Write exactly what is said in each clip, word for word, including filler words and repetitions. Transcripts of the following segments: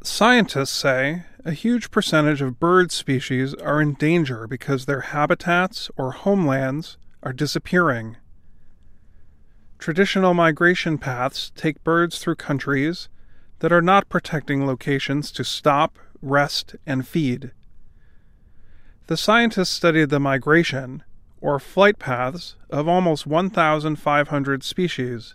Scientists say a huge percentage of bird species are in danger because their habitats or homelands are disappearing. Traditional migration paths take birds through countries that are not protecting locations to stop, rest, and feed. The scientists studied the migration, or flight paths, of almost one thousand five hundred species.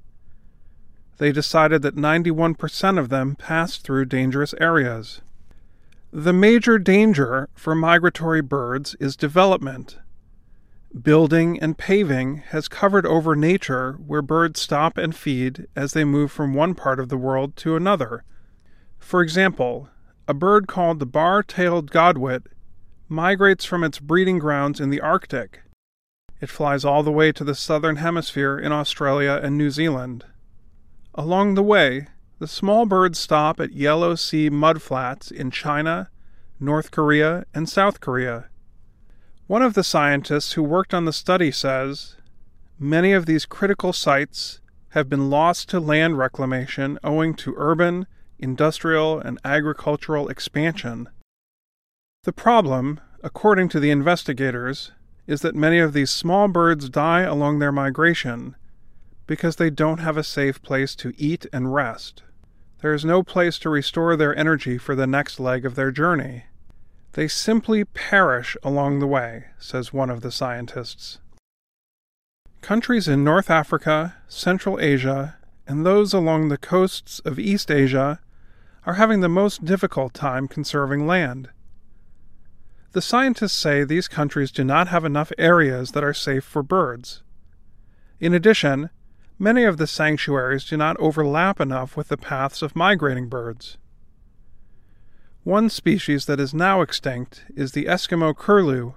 They decided that ninety-one percent of them passed through dangerous areas. The major danger for migratory birds is development. Building and paving has covered over nature where birds stop and feed as they move from one part of the world to another. For example, a bird called the bar-tailed godwit migrates from its breeding grounds in the Arctic. It flies all the way to the southern hemisphere in Australia and New Zealand. Along the way, the small birds stop at Yellow Sea mudflats in China, North Korea, and South Korea. One of the scientists who worked on the study says, many of these critical sites have been lost to land reclamation owing to urban, industrial, and agricultural expansion. The problem, according to the investigators, is that many of these small birds die along their migration because they don't have a safe place to eat and rest. There is no place to restore their energy for the next leg of their journey. They simply perish along the way, says one of the scientists. Countries in North Africa, Central Asia, and those along the coasts of East Asia are having the most difficult time conserving land. The scientists say these countries do not have enough areas that are safe for birds. In addition, many of the sanctuaries do not overlap enough with the paths of migrating birds. One species that is now extinct is the Eskimo curlew.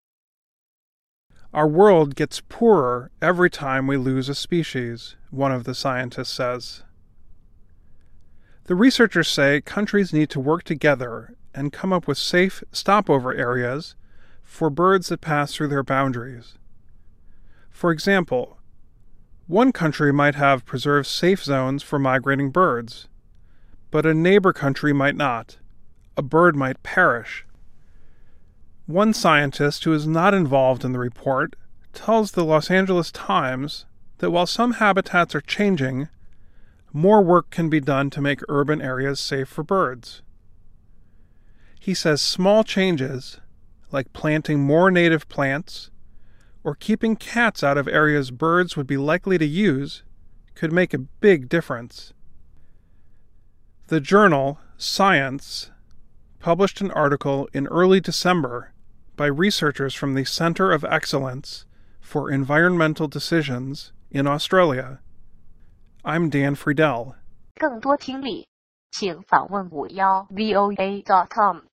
Our world gets poorer every time we lose a species, one of the scientists says. The researchers say countries need to work together and come up with safe stopover areas for birds that pass through their boundaries. For example, one country might have preserved safe zones for migrating birds, but a neighbor country might not. A bird might perish. One scientist who is not involved in the report tells the Los Angeles Times that while some habitats are changing, more work can be done to make urban areas safe for birds. He says small changes, like planting more native plants or keeping cats out of areas birds would be likely to use, could make a big difference. The journal Science published an article in early December by researchers from the Center of Excellence for Environmental Decisions in Australia. I'm Dan Friedel. 更多听力，请访问五幺 V O A dot com。